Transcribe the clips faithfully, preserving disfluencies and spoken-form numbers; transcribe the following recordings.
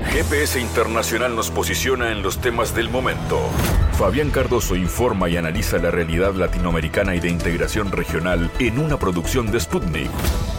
G P S Internacional nos posiciona en los temas del momento. Fabián Cardoso informa y analiza la realidad latinoamericana y de integración regional en una producción de Sputnik.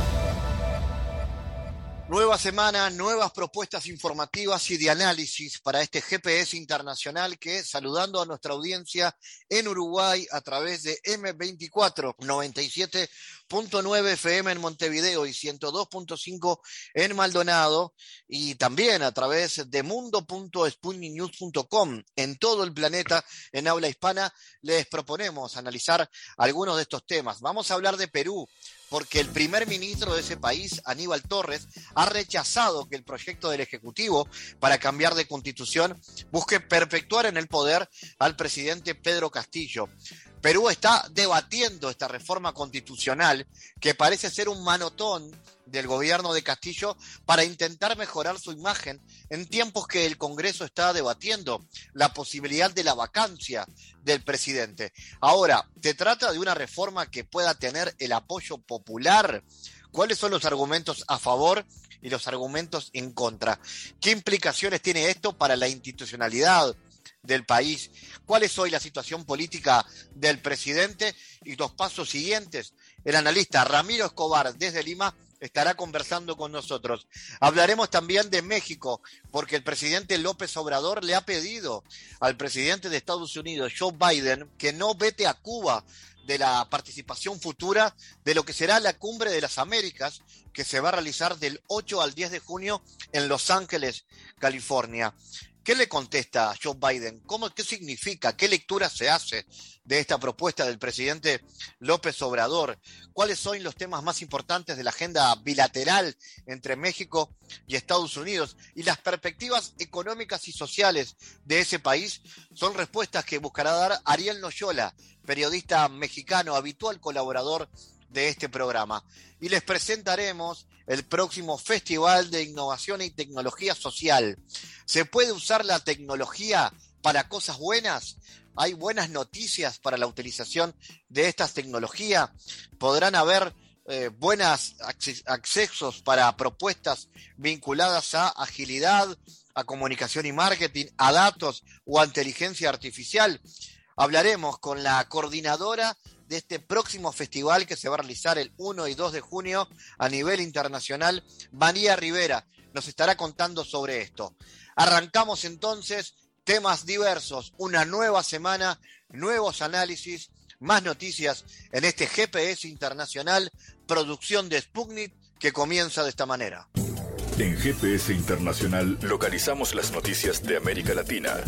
Nueva semana, nuevas propuestas informativas y de análisis para este G P S Internacional que, saludando a nuestra audiencia en Uruguay a través de eme veinticuatro, noventa y siete punto nueve F M en Montevideo y ciento dos punto cinco en Maldonado, y también a través de mundo punto sputnik news punto com en todo el planeta en habla hispana, les proponemos analizar algunos de estos temas. Vamos a hablar de Perú, porque el primer ministro de ese país, Aníbal Torres, ha rechazado que el proyecto del Ejecutivo para cambiar de constitución busque perpetuar en el poder al presidente Pedro Castillo. Perú está debatiendo esta reforma constitucional que parece ser un manotón del gobierno de Castillo para intentar mejorar su imagen en tiempos que el Congreso está debatiendo la posibilidad de la vacancia del presidente. Ahora, ¿se trata de una reforma que pueda tener el apoyo popular? ¿Cuáles son los argumentos a favor y los argumentos en contra? ¿Qué implicaciones tiene esto para la institucionalidad del país? ¿Cuál es hoy la situación política del presidente y los pasos siguientes? El analista Ramiro Escobar desde Lima estará conversando con nosotros. Hablaremos también de México, porque el presidente López Obrador le ha pedido al presidente de Estados Unidos, Joe Biden, que no vete a Cuba de la participación futura de lo que será la Cumbre de las Américas, que se va a realizar del ocho al diez de junio en Los Ángeles, California. ¿Qué le contesta Joe Biden? ¿Cómo, qué significa? ¿Qué lectura se hace de esta propuesta del presidente López Obrador? ¿Cuáles son los temas más importantes de la agenda bilateral entre México y Estados Unidos? Y las perspectivas económicas y sociales de ese país son respuestas que buscará dar Ariel Noyola, periodista mexicano, habitual colaborador de este programa. Y les presentaremos el próximo Festival de Innovación y Tecnología Social. ¿Se puede usar la tecnología para cosas buenas? ¿Hay buenas noticias para la utilización de estas tecnologías? ¿Podrán haber eh, buenos accesos para propuestas vinculadas a agilidad, a comunicación y marketing, a datos o a inteligencia artificial? Hablaremos con la coordinadora de este próximo festival que se va a realizar el uno y dos de junio a nivel internacional, María Rivera, nos estará contando sobre esto. Arrancamos entonces, temas diversos, una nueva semana, nuevos análisis, más noticias en este G P S Internacional, producción de Sputnik, que comienza de esta manera. En G P S Internacional localizamos las noticias de América Latina.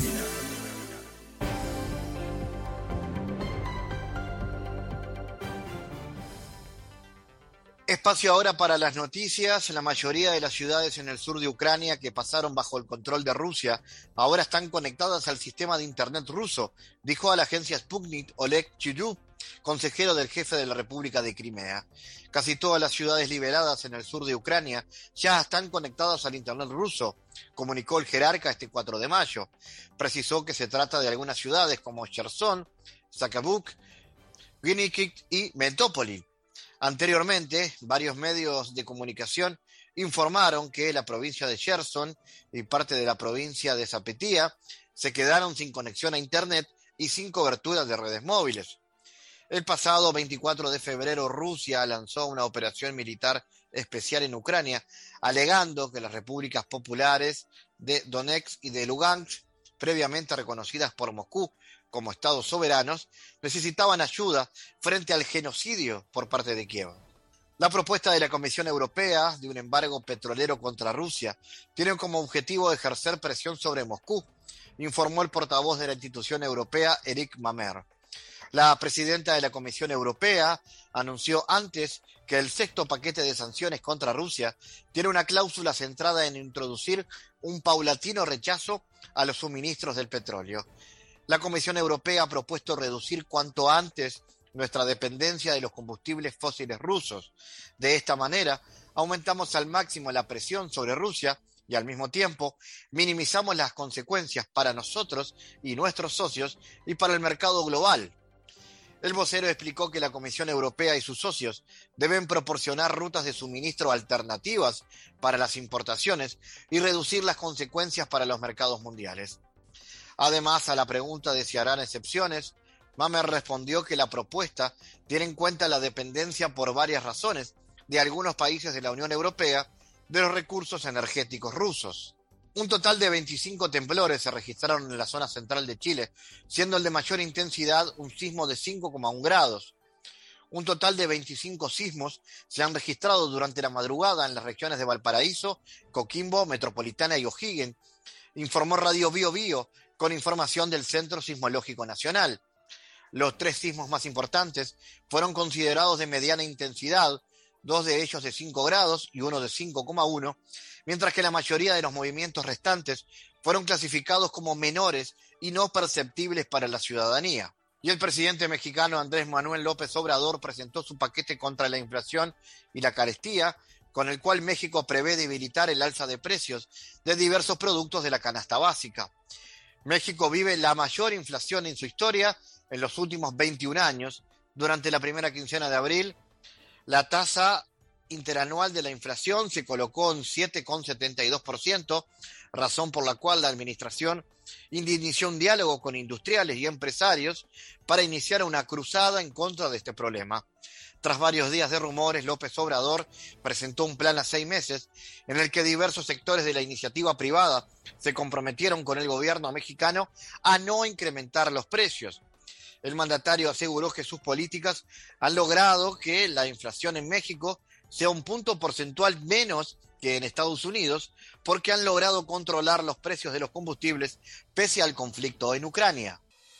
Espacio ahora para las noticias. La mayoría de las ciudades en el sur de Ucrania que pasaron bajo el control de Rusia ahora están conectadas al sistema de internet ruso, dijo a la agencia Sputnik Oleg Chuyuk, consejero del jefe de la República de Crimea. Casi todas las ciudades liberadas en el sur de Ucrania ya están conectadas al internet ruso, comunicó el jerarca este cuatro de mayo. Precisó que se trata de algunas ciudades como Cherson, Zakhabuk, Vinnytsia y Melitopol. Anteriormente, varios medios de comunicación informaron que la provincia de Cherson y parte de la provincia de Zaporizhia se quedaron sin conexión a Internet y sin cobertura de redes móviles. El pasado veinticuatro de febrero, Rusia lanzó una operación militar especial en Ucrania, alegando que las repúblicas populares de Donetsk y de Lugansk, previamente reconocidas por Moscú como estados soberanos, necesitaban ayuda frente al genocidio por parte de Kiev. La propuesta de la Comisión Europea de un embargo petrolero contra Rusia tiene como objetivo ejercer presión sobre Moscú, informó el portavoz de la institución europea, Eric Mamer. La presidenta de la Comisión Europea anunció antes que el sexto paquete de sanciones contra Rusia tiene una cláusula centrada en introducir un paulatino rechazo a los suministros del petróleo. La Comisión Europea ha propuesto reducir cuanto antes nuestra dependencia de los combustibles fósiles rusos. De esta manera, aumentamos al máximo la presión sobre Rusia y al mismo tiempo minimizamos las consecuencias para nosotros y nuestros socios y para el mercado global. El vocero explicó que la Comisión Europea y sus socios deben proporcionar rutas de suministro alternativas para las importaciones y reducir las consecuencias para los mercados mundiales. Además, a la pregunta de si harán excepciones, Mamer respondió que la propuesta tiene en cuenta la dependencia por varias razones de algunos países de la Unión Europea de los recursos energéticos rusos. Un total de veinticinco temblores se registraron en la zona central de Chile, siendo el de mayor intensidad un sismo de cinco coma uno grados. Un total de veinticinco sismos se han registrado durante la madrugada en las regiones de Valparaíso, Coquimbo, Metropolitana y O'Higgins, informó Radio Bio Bio con información del Centro Sismológico Nacional. Los tres sismos más importantes fueron considerados de mediana intensidad, dos de ellos de cinco grados y uno de cinco coma uno, mientras que la mayoría de los movimientos restantes fueron clasificados como menores y no perceptibles para la ciudadanía. Y el presidente mexicano Andrés Manuel López Obrador presentó su paquete contra la inflación y la carestía, con el cual México prevé debilitar el alza de precios de diversos productos de la canasta básica. México vive la mayor inflación en su historia en los últimos veintiún años. Durante la primera quincena de abril, la tasa interanual de la inflación se colocó en siete coma setenta y dos por ciento, razón por la cual la administración inició un diálogo con industriales y empresarios para iniciar una cruzada en contra de este problema. Tras varios días de rumores, López Obrador presentó un plan a seis meses en el que diversos sectores de la iniciativa privada se comprometieron con el gobierno mexicano a no incrementar los precios. El mandatario aseguró que sus políticas han logrado que la inflación en México sea un punto porcentual menos que en Estados Unidos, porque han logrado controlar los precios de los combustibles pese al conflicto en Ucrania.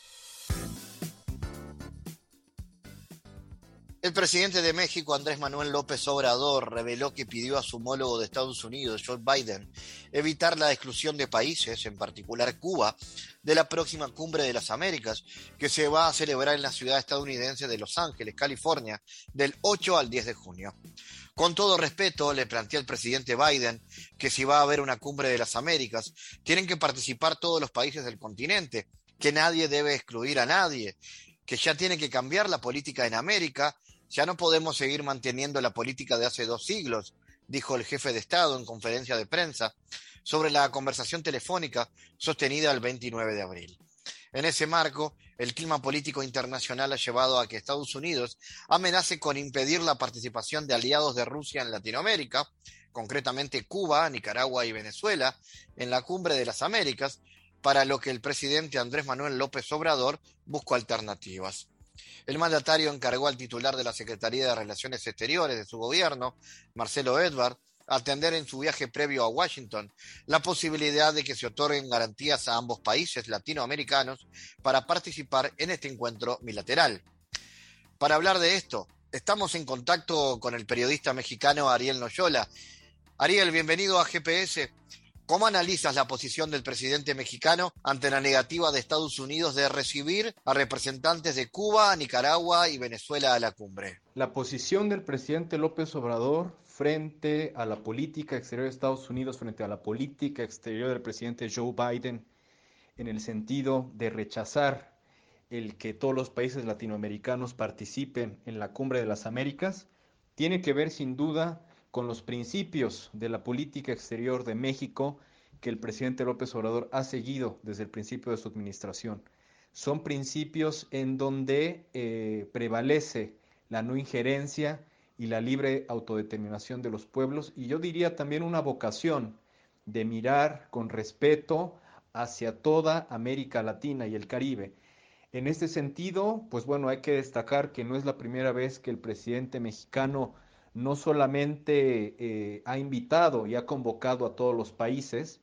El presidente de México, Andrés Manuel López Obrador, reveló que pidió a su homólogo de Estados Unidos, Joe Biden, evitar la exclusión de países, en particular Cuba, de la próxima Cumbre de las Américas, que se va a celebrar en la ciudad estadounidense de Los Ángeles, California, del ocho al diez de junio. Con todo respeto, le planteó el presidente Biden que si va a haber una Cumbre de las Américas, tienen que participar todos los países del continente, que nadie debe excluir a nadie, que ya tiene que cambiar la política en América. Ya no podemos seguir manteniendo la política de hace dos siglos, dijo el jefe de Estado en conferencia de prensa sobre la conversación telefónica sostenida el veintinueve de abril. En ese marco, el clima político internacional ha llevado a que Estados Unidos amenace con impedir la participación de aliados de Rusia en Latinoamérica, concretamente Cuba, Nicaragua y Venezuela, en la Cumbre de las Américas, para lo que el presidente Andrés Manuel López Obrador buscó alternativas. El mandatario encargó al titular de la Secretaría de Relaciones Exteriores de su gobierno, Marcelo Ebrard, atender en su viaje previo a Washington la posibilidad de que se otorguen garantías a ambos países latinoamericanos para participar en este encuentro bilateral. Para hablar de esto, estamos en contacto con el periodista mexicano Ariel Noyola. Ariel, bienvenido a G P S. ¿Cómo analizas la posición del presidente mexicano ante la negativa de Estados Unidos de recibir a representantes de Cuba, Nicaragua y Venezuela a la cumbre? La posición del presidente López Obrador frente a la política exterior de Estados Unidos, frente a la política exterior del presidente Joe Biden, en el sentido de rechazar el que todos los países latinoamericanos participen en la Cumbre de las Américas, tiene que ver sin duda con los principios de la política exterior de México que el presidente López Obrador ha seguido desde el principio de su administración. Son principios en donde eh, prevalece la no injerencia y la libre autodeterminación de los pueblos, y yo diría también una vocación de mirar con respeto hacia toda América Latina y el Caribe. En este sentido, pues bueno, hay que destacar que no es la primera vez que el presidente mexicano no solamente eh, ha invitado y ha convocado a todos los países.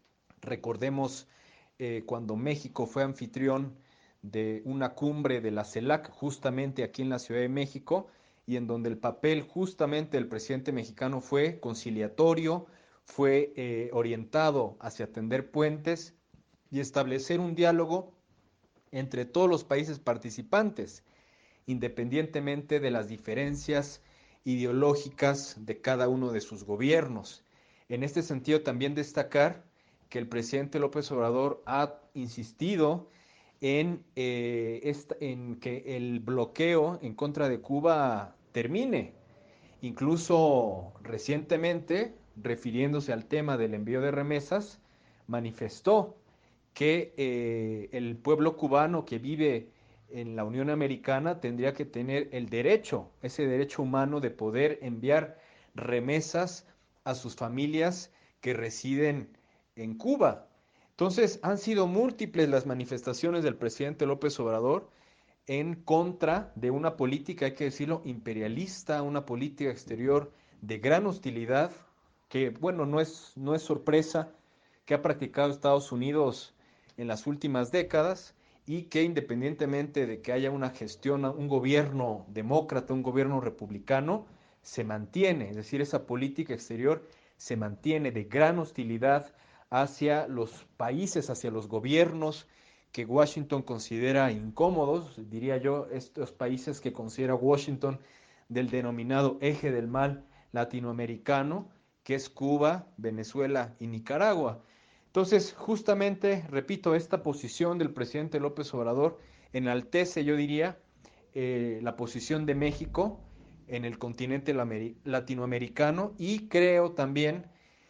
Recordemos eh, cuando México fue anfitrión de una cumbre de la CELAC justamente aquí en la Ciudad de México, y en donde el papel justamente del presidente mexicano fue conciliatorio, fue eh, orientado hacia tender puentes y establecer un diálogo entre todos los países participantes, independientemente de las diferencias ideológicas de cada uno de sus gobiernos. En este sentido, también destacar que el presidente López Obrador ha insistido en, eh, esta, en que el bloqueo en contra de Cuba termine. Incluso recientemente, refiriéndose al tema del envío de remesas, manifestó que eh, el pueblo cubano que vive en la Unión Americana tendría que tener el derecho, ese derecho humano de poder enviar remesas a sus familias que residen en Cuba. Entonces, han sido múltiples las manifestaciones del presidente López Obrador en contra de una política, hay que decirlo, imperialista, una política exterior de gran hostilidad, que, bueno, no es, no es sorpresa que ha practicado Estados Unidos en las últimas décadas y que independientemente de que haya una gestión, un gobierno demócrata, un gobierno republicano, se mantiene, es decir, esa política exterior se mantiene de gran hostilidad hacia los países, hacia los gobiernos que Washington considera incómodos, diría yo, estos países que considera Washington del denominado eje del mal latinoamericano, que es Cuba, Venezuela y Nicaragua. Entonces, justamente, repito, esta posición del presidente López Obrador enaltece, yo diría, eh, la posición de México en el continente latinoamericano y creo también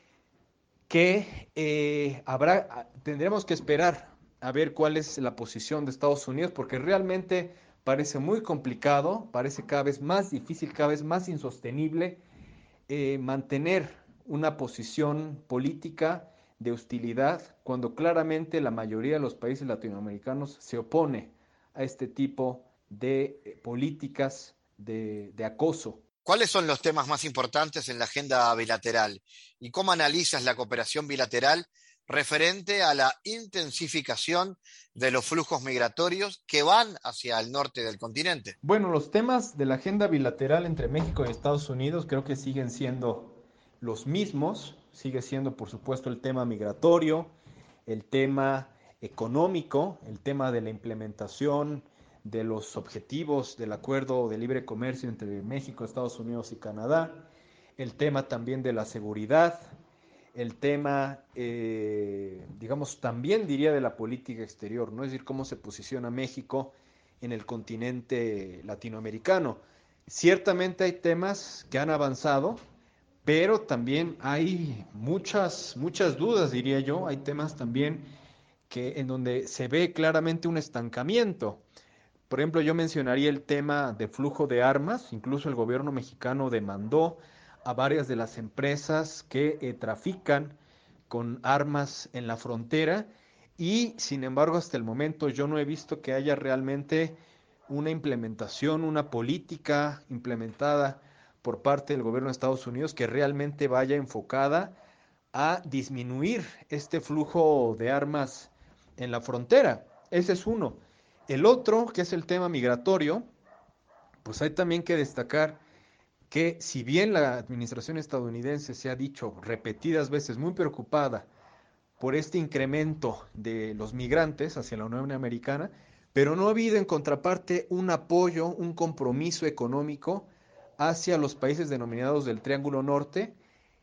que eh, habrá, tendremos que esperar a ver cuál es la posición de Estados Unidos, porque realmente parece muy complicado, parece cada vez más difícil, cada vez más insostenible eh, mantener una posición política de hostilidad cuando claramente la mayoría de los países latinoamericanos se opone a este tipo de eh, políticas de, de acoso. ¿Cuáles son los temas más importantes en la agenda bilateral y cómo analizas la cooperación bilateral referente a la intensificación de los flujos migratorios que van hacia el norte del continente? Bueno, los temas de la agenda bilateral entre México y Estados Unidos creo que siguen siendo los mismos. Sigue siendo, por supuesto, el tema migratorio, el tema económico, el tema de la implementación de los objetivos del acuerdo de libre comercio entre México, Estados Unidos y Canadá, el tema también de la seguridad, el tema, eh, digamos, también diría de la política exterior, ¿no? Es decir, cómo se posiciona México en el continente latinoamericano. Ciertamente hay temas que han avanzado, pero también hay muchas, muchas dudas, diría yo. Hay temas también que en donde se ve claramente un estancamiento. Por ejemplo, yo mencionaría el tema de flujo de armas. Incluso el gobierno mexicano demandó a varias de las empresas que eh, trafican con armas en la frontera y, sin embargo, hasta el momento yo no he visto que haya realmente una implementación, una política implementada por parte del gobierno de Estados Unidos que realmente vaya enfocada a disminuir este flujo de armas en la frontera. Ese es uno. El otro, que es el tema migratorio, pues hay también que destacar que si bien la administración estadounidense se ha dicho repetidas veces muy preocupada por este incremento de los migrantes hacia la Unión Americana, pero no ha habido en contraparte un apoyo, un compromiso económico hacia los países denominados del Triángulo Norte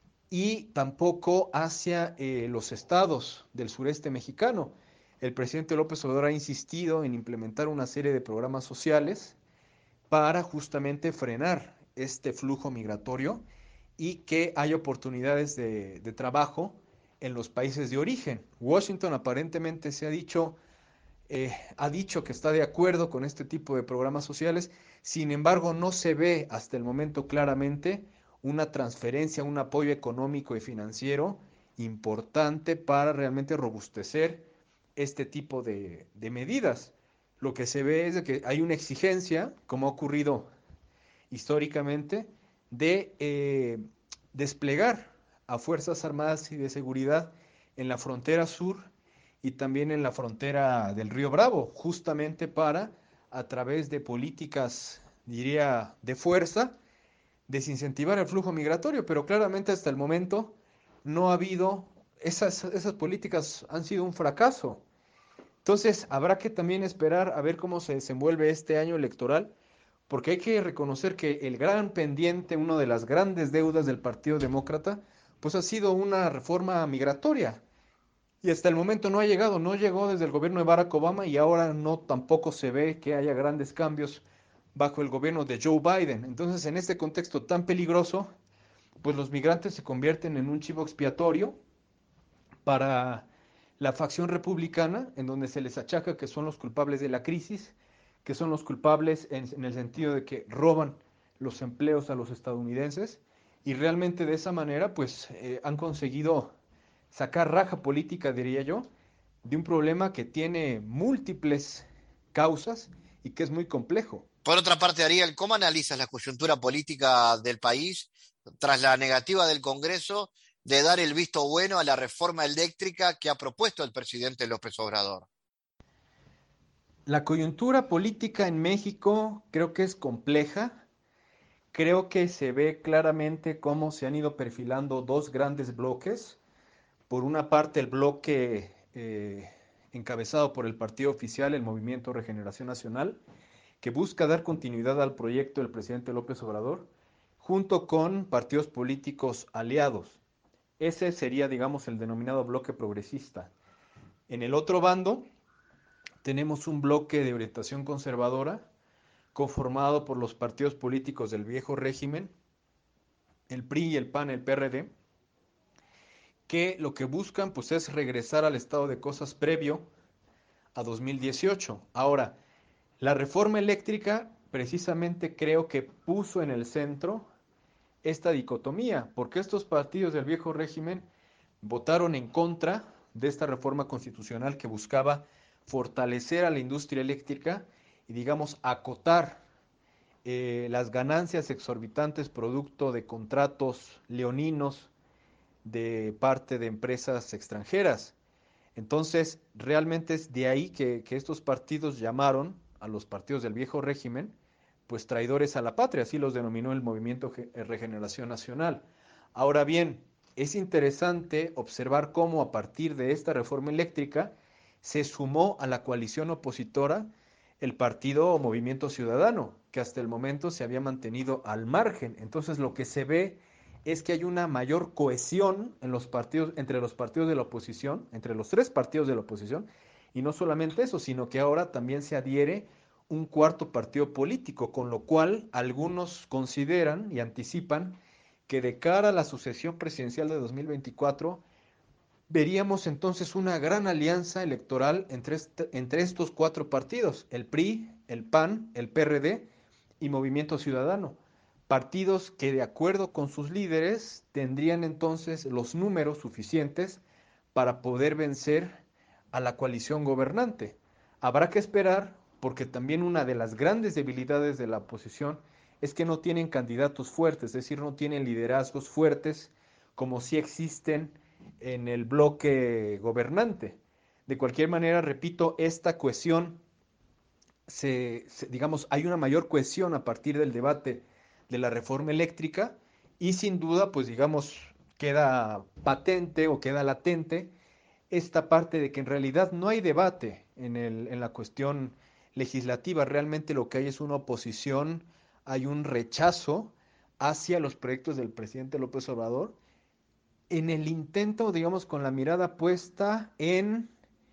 y tampoco hacia eh, los estados del sureste mexicano. El presidente López Obrador ha insistido en implementar una serie de programas sociales para justamente frenar este flujo migratorio y que haya oportunidades de, de trabajo en los países de origen. Washington aparentemente se ha dicho, eh, ha dicho que está de acuerdo con este tipo de programas sociales, sin embargo no se ve hasta el momento claramente una transferencia, un apoyo económico y financiero importante para realmente robustecer este tipo de, de medidas. Lo que se ve es de que hay una exigencia, como ha ocurrido históricamente, de eh, desplegar a Fuerzas Armadas y de Seguridad en la frontera sur y también en la frontera del Río Bravo, justamente para, a través de políticas, diría, de fuerza, desincentivar el flujo migratorio, pero claramente hasta el momento no ha habido, esas, esas políticas han sido un fracaso. Entonces, habrá que también esperar a ver cómo se desenvuelve este año electoral, porque hay que reconocer que el gran pendiente, una de las grandes deudas del Partido Demócrata, pues ha sido una reforma migratoria, Y hasta el momento no ha llegado, no llegó desde el gobierno de Barack Obama y ahora no tampoco se ve que haya grandes cambios bajo el gobierno de Joe Biden. Entonces, en este contexto tan peligroso, pues los migrantes se convierten en un chivo expiatorio para la facción republicana, en donde se les achaca que son los culpables de la crisis, que son los culpables en, en el sentido de que roban los empleos a los estadounidenses, y realmente de esa manera pues eh, han conseguido sacar raja política, diría yo, de un problema que tiene múltiples causas y que es muy complejo. Por otra parte, Ariel, ¿cómo analizas la coyuntura política del país tras la negativa del Congreso de dar el visto bueno a la reforma eléctrica que ha propuesto el presidente López Obrador? La coyuntura política en México creo que es compleja. Creo que se ve claramente cómo se han ido perfilando dos grandes bloques. Por una parte, el bloque eh, encabezado por el partido oficial, el Movimiento Regeneración Nacional, que busca dar continuidad al proyecto del presidente López Obrador, junto con partidos políticos aliados. Ese sería, digamos, el denominado bloque progresista. En el otro bando tenemos un bloque de orientación conservadora, conformado por los partidos políticos del viejo régimen, el P R I, el P A N, el P R D, que lo que buscan pues es regresar al estado de cosas previo a dos mil dieciocho. Ahora, la reforma eléctrica precisamente creo que puso en el centro esta dicotomía, porque estos partidos del viejo régimen votaron en contra de esta reforma constitucional que buscaba fortalecer a la industria eléctrica y, digamos, acotar eh, las ganancias exorbitantes producto de contratos leoninos de parte de empresas extranjeras. Entonces, realmente es de ahí que, que estos partidos llamaron a los partidos del viejo régimen, pues traidores a la patria, así los denominó el Movimiento Regeneración Nacional. Ahora bien, es interesante observar cómo a partir de esta reforma eléctrica se sumó a la coalición opositora el partido o Movimiento Ciudadano, que hasta el momento se había mantenido al margen. Entonces lo que se ve es que hay una mayor cohesión en los partidos, entre los partidos de la oposición, entre los tres partidos de la oposición, y no solamente eso, sino que ahora también se adhiere un cuarto partido político, con lo cual algunos consideran y anticipan que de cara a la sucesión presidencial de dos mil veinticuatro veríamos entonces una gran alianza electoral entre, este, entre estos cuatro partidos, el P R I, el P A N, el P R D y Movimiento Ciudadano. Partidos que de acuerdo con sus líderes tendrían entonces los números suficientes para poder vencer a la coalición gobernante. Habrá que esperar porque también una de las grandes debilidades de la oposición es que no tienen candidatos fuertes, es decir, no tienen liderazgos fuertes como sí existen en el bloque gobernante. De cualquier manera, repito, esta cohesión, se, se, digamos, hay una mayor cohesión a partir del debate de la reforma eléctrica y sin duda, pues digamos, queda patente o queda latente esta parte de que en realidad no hay debate en, el, en la cuestión legislativa, realmente lo que hay es una oposición, hay un rechazo hacia los proyectos del presidente López Obrador, en el intento, digamos, con la mirada puesta en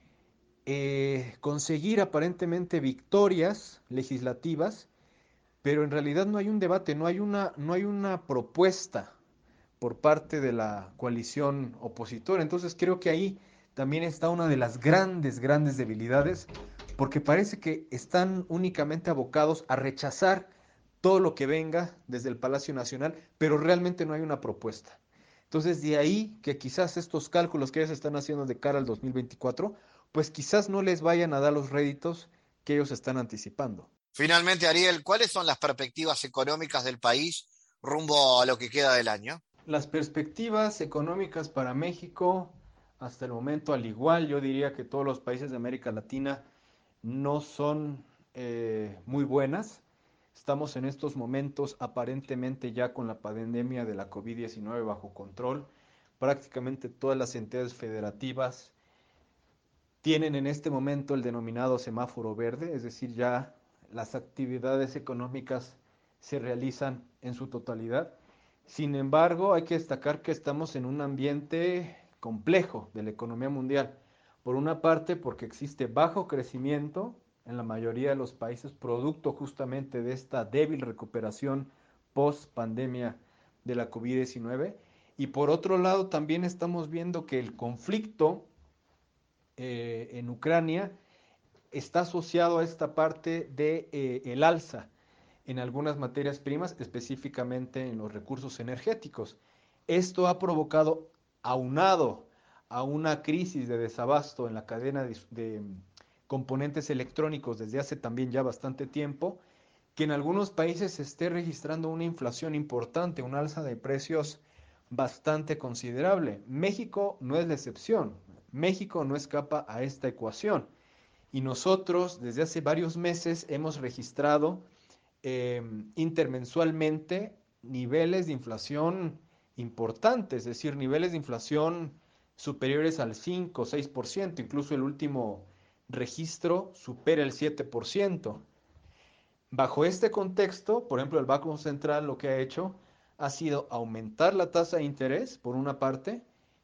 eh, conseguir aparentemente victorias legislativas, pero en realidad no hay un debate, no hay una, no hay una propuesta por parte de la coalición opositora. Entonces creo que ahí también está una de las grandes, grandes debilidades, porque parece que están únicamente abocados a rechazar todo lo que venga desde el Palacio Nacional, pero realmente no hay una propuesta. Entonces, de ahí que quizás estos cálculos que ellos están haciendo de cara al dos mil veinticuatro, pues quizás no les vayan a dar los réditos que ellos están anticipando. Finalmente, Ariel, ¿cuáles son las perspectivas económicas del país rumbo a lo que queda del año? Las perspectivas económicas para México, hasta el momento, al igual, yo diría que todos los países de América Latina no son eh, muy buenas. Estamos en estos momentos aparentemente ya con la pandemia de la COVID diecinueve bajo control. Prácticamente todas las entidades federativas tienen en este momento el denominado semáforo verde, es decir, ya las actividades económicas se realizan en su totalidad. Sin embargo, hay que destacar que estamos en un ambiente complejo de la economía mundial. Por una parte, porque existe bajo crecimiento en la mayoría de los países, producto justamente de esta débil recuperación post pandemia de la COVID diecinueve. Y por otro lado, también estamos viendo que el conflicto eh, en Ucrania está asociado a esta parte de eh, el alza en algunas materias primas, específicamente en los recursos energéticos. Esto ha provocado, aunado a una crisis de desabasto en la cadena de, de componentes electrónicos desde hace también ya bastante tiempo, que en algunos países se esté registrando una inflación importante, un alza de precios bastante considerable. México no es la excepción. México no escapa a esta ecuación. Y nosotros desde hace varios meses hemos registrado eh, intermensualmente niveles de inflación importantes, es decir, niveles de inflación superiores al cinco o seis por ciento, incluso el último registro supera el siete por ciento. Bajo este contexto, por ejemplo, el Banco Central lo que ha hecho ha sido aumentar la tasa de interés, por una parte,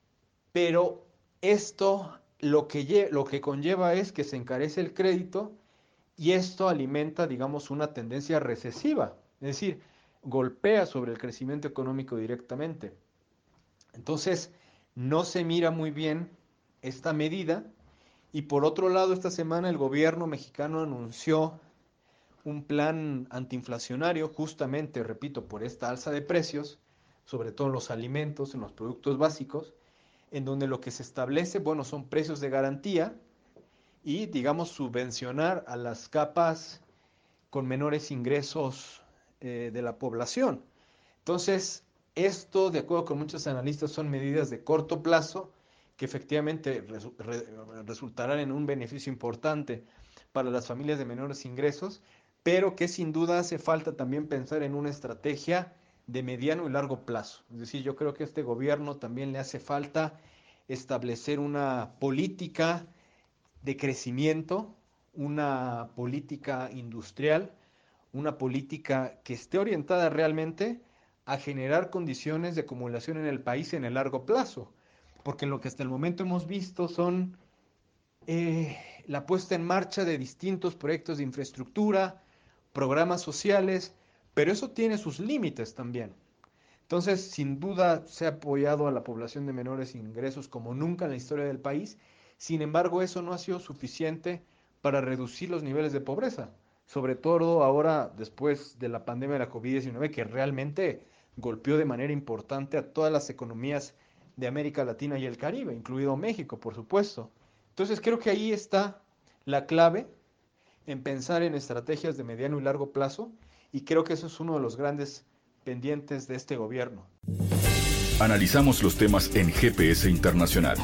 pero esto lo que, lo que conlleva es que se encarece el crédito y esto alimenta, digamos, una tendencia recesiva, es decir, golpea sobre el crecimiento económico directamente. Entonces, no se mira muy bien esta medida y por otro lado, esta semana el gobierno mexicano anunció un plan antiinflacionario, justamente, repito, por esta alza de precios, sobre todo en los alimentos, en los productos básicos, en donde lo que se establece, bueno, son precios de garantía y, digamos, subvencionar a las capas con menores ingresos eh, de la población. Entonces, esto, de acuerdo con muchos analistas, son medidas de corto plazo que efectivamente resu re resultarán en un beneficio importante para las familias de menores ingresos, pero que sin duda hace falta también pensar en una estrategia de mediano y largo plazo. Es decir, yo creo que a este gobierno también le hace falta establecer una política de crecimiento, una política industrial, una política que esté orientada realmente a generar condiciones de acumulación en el país en el largo plazo, porque lo que hasta el momento hemos visto son eh, la puesta en marcha de distintos proyectos de infraestructura, programas sociales, pero eso tiene sus límites también. Entonces, sin duda, se ha apoyado a la población de menores ingresos como nunca en la historia del país. Sin embargo, eso no ha sido suficiente para reducir los niveles de pobreza, sobre todo ahora después de la pandemia de la COVID diecinueve, que realmente golpeó de manera importante a todas las economías de América Latina y el Caribe, incluido México, por supuesto. Entonces, creo que ahí está la clave en pensar en estrategias de mediano y largo plazo, y creo que eso es uno de los grandes pendientes de este gobierno. Analizamos los temas en G P S Internacional.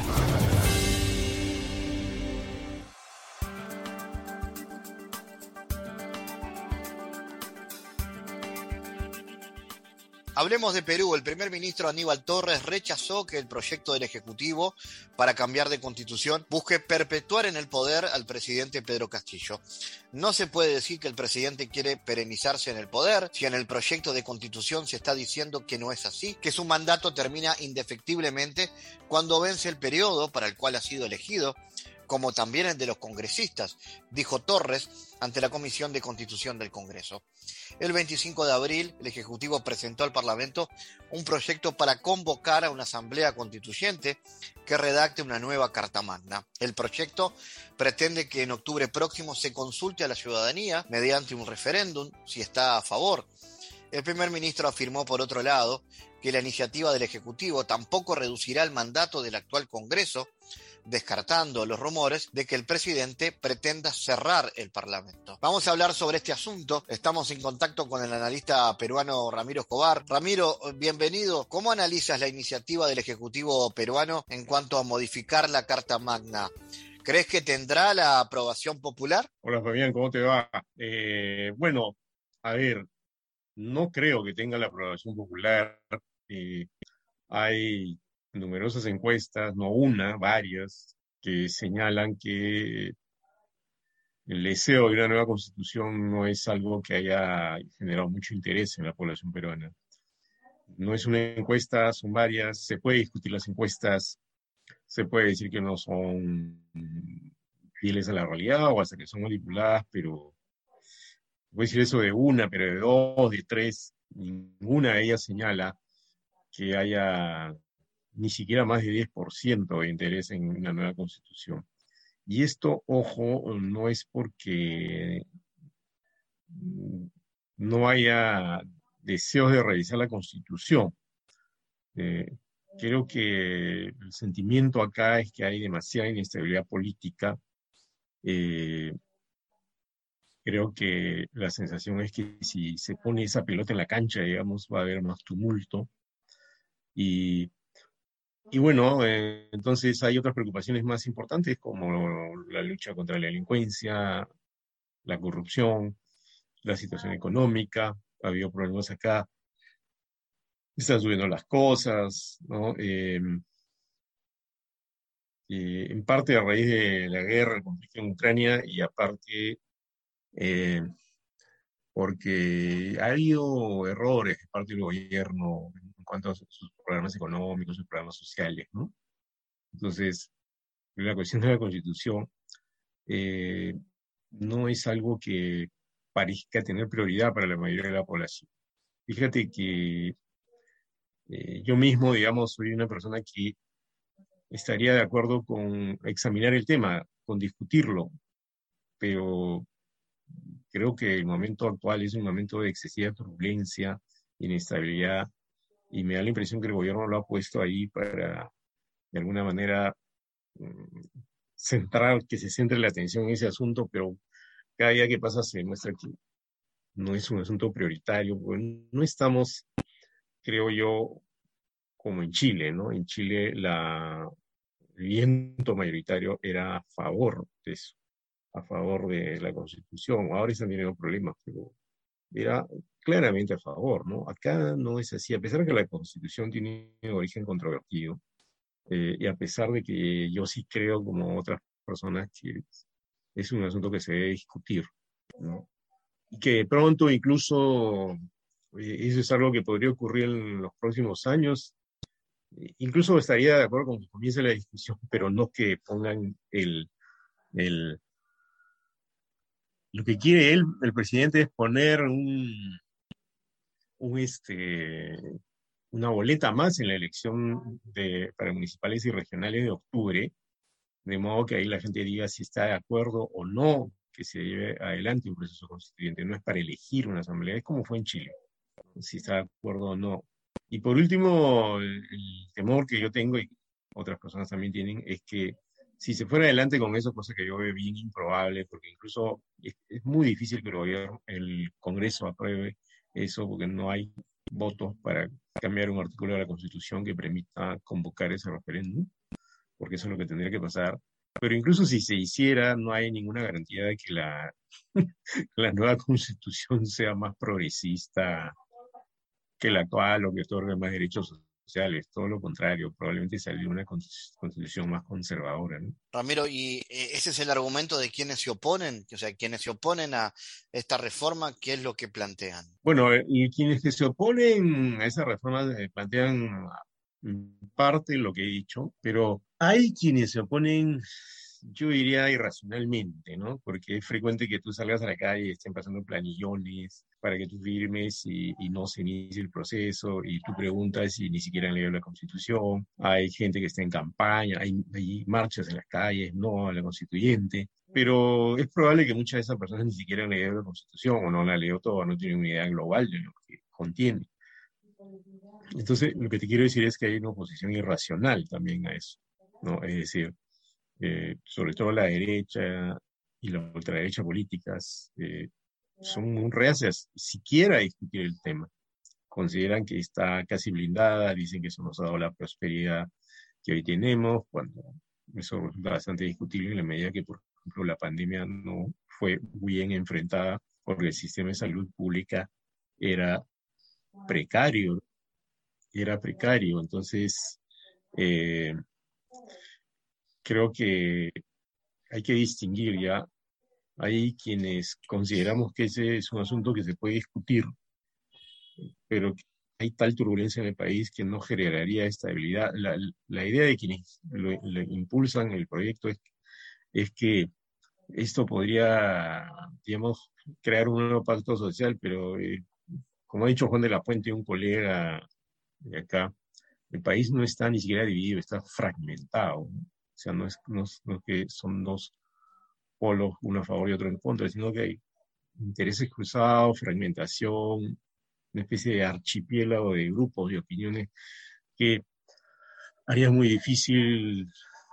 Hablemos de Perú. El primer ministro Aníbal Torres rechazó que el proyecto del Ejecutivo para cambiar de constitución busque perpetuar en el poder al presidente Pedro Castillo. No se puede decir que el presidente quiere perenizarse en el poder si en el proyecto de constitución se está diciendo que no es así, que su mandato termina indefectiblemente cuando vence el periodo para el cual ha sido elegido, como también el de los congresistas, dijo Torres ante la Comisión de Constitución del Congreso. El veinticinco de abril, el Ejecutivo presentó al Parlamento un proyecto para convocar a una asamblea constituyente que redacte una nueva Carta Magna. El proyecto pretende que en octubre próximo se consulte a la ciudadanía mediante un referéndum si está a favor. El primer ministro afirmó, por otro lado, que la iniciativa del Ejecutivo tampoco reducirá el mandato del actual Congreso, descartando los rumores de que el presidente pretenda cerrar el Parlamento. Vamos a hablar sobre este asunto. Estamos en contacto con el analista peruano Ramiro Escobar. Ramiro, bienvenido. ¿Cómo analizas la iniciativa del Ejecutivo peruano en cuanto a modificar la Carta Magna? ¿Crees que tendrá la aprobación popular? Hola Fabián, ¿cómo te va? Eh, bueno, a ver, no creo que tenga la aprobación popular. Eh, hay numerosas encuestas, no una, varias, que señalan que el deseo de una nueva constitución no es algo que haya generado mucho interés en la población peruana. No es una encuesta, son varias, se puede discutir las encuestas, se puede decir que no son fieles a la realidad o hasta que son manipuladas, pero voy a decir eso de una, pero de dos, de tres, ninguna de ellas señala que haya ni siquiera más de diez por ciento de interés en una nueva constitución. Y esto, ojo, no es porque no haya deseos de revisar la constitución. Eh, creo que el sentimiento acá es que hay demasiada inestabilidad política. Eh, creo que la sensación es que si se pone esa pelota en la cancha, digamos, va a haber más tumulto. Y, y bueno, eh, entonces hay otras preocupaciones más importantes como la lucha contra la delincuencia, la corrupción, la situación económica. Ha habido problemas acá, están subiendo las cosas, ¿no? Eh, eh, en parte a raíz de la guerra, el conflicto en Ucrania, y aparte eh, porque ha habido errores de parte del gobierno en cuanto a sus programas económicos, sus programas sociales, ¿no? Entonces, la cuestión de la Constitución eh, no es algo que parezca tener prioridad para la mayoría de la población. Fíjate que eh, yo mismo, digamos, soy una persona que estaría de acuerdo con examinar el tema, con discutirlo, pero creo que el momento actual es un momento de excesiva turbulencia, inestabilidad, y me da la impresión que el gobierno lo ha puesto ahí para, de alguna manera, mm, centrar, que se centre la atención en ese asunto, pero cada día que pasa se demuestra que no es un asunto prioritario, porque no estamos, creo yo, como en Chile, ¿no? En Chile la, el viento mayoritario era a favor de eso, a favor de la Constitución. Ahora están teniendo problemas, pero era claramente a favor, ¿no? Acá no es así, a pesar de que la Constitución tiene origen controvertido, eh, y a pesar de que yo sí creo, como otras personas, que es un asunto que se debe discutir, ¿no? Y que de pronto incluso, eh, eso es algo que podría ocurrir en los próximos años. Incluso estaría de acuerdo con que comience la discusión, pero no que pongan el, el lo que quiere él, el presidente, es poner un, un este, una boleta más en la elección de, para municipales y regionales de octubre, de modo que ahí la gente diga si está de acuerdo o no que se lleve adelante un proceso constituyente. No es para elegir una asamblea, es como fue en Chile, si está de acuerdo o no. Y por último, el, el temor que yo tengo y otras personas también tienen es que si se fuera adelante con eso, cosa que yo veo bien improbable, porque incluso es, es muy difícil que el gobierno, el Congreso apruebe eso, porque no hay votos para cambiar un artículo de la Constitución que permita convocar ese referéndum, porque eso es lo que tendría que pasar. Pero incluso si se hiciera, no hay ninguna garantía de que la, la nueva Constitución sea más progresista que la actual o que otorgue más derechos sociales. Todo lo contrario, probablemente salió una constitución más conservadora, ¿no? Ramiro, ¿y eh, ese es el argumento de quienes se oponen? O sea, quienes se oponen a esta reforma, ¿qué es lo que plantean? Bueno, eh, y quienes que se oponen a esa reforma eh, plantean en parte lo que he dicho, pero hay quienes se oponen, yo diría, irracionalmente, ¿no? Porque es frecuente que tú salgas a la calle y estén pasando planillones para que tú firmes y, y no se inicie el proceso, y tú preguntas y ni siquiera han leído la Constitución. Hay gente que está en campaña, hay, hay marchas en las calles, no a la constituyente, pero es probable que muchas de esas personas ni siquiera han leído la Constitución o no la han leído toda, no tienen una idea global de lo que contiene. Entonces, lo que te quiero decir es que hay una oposición irracional también a eso, ¿no? Es decir, eh, sobre todo la derecha y la ultraderecha políticas eh, son muy reacias siquiera a discutir el tema. Consideran que está casi blindada, dicen que eso nos ha dado la prosperidad que hoy tenemos, cuando eso resulta bastante discutible en la medida que, por ejemplo, la pandemia no fue bien enfrentada porque el sistema de salud pública era precario, era precario. Entonces, eh, creo que hay que distinguir ya. Hay quienes consideramos que ese es un asunto que se puede discutir, pero hay tal turbulencia en el país que no generaría estabilidad. La, la idea de quienes lo, lo impulsan el proyecto es, es que esto podría, digamos, crear un nuevo pacto social, pero eh, como ha dicho Juan de la Puente, un colega de acá, el país no está ni siquiera dividido, está fragmentado, ¿no? O sea, no es, no es, no es que son dos polos, uno a favor y otro en contra, sino que hay intereses cruzados, fragmentación, una especie de archipiélago de grupos de opiniones que haría muy difícil,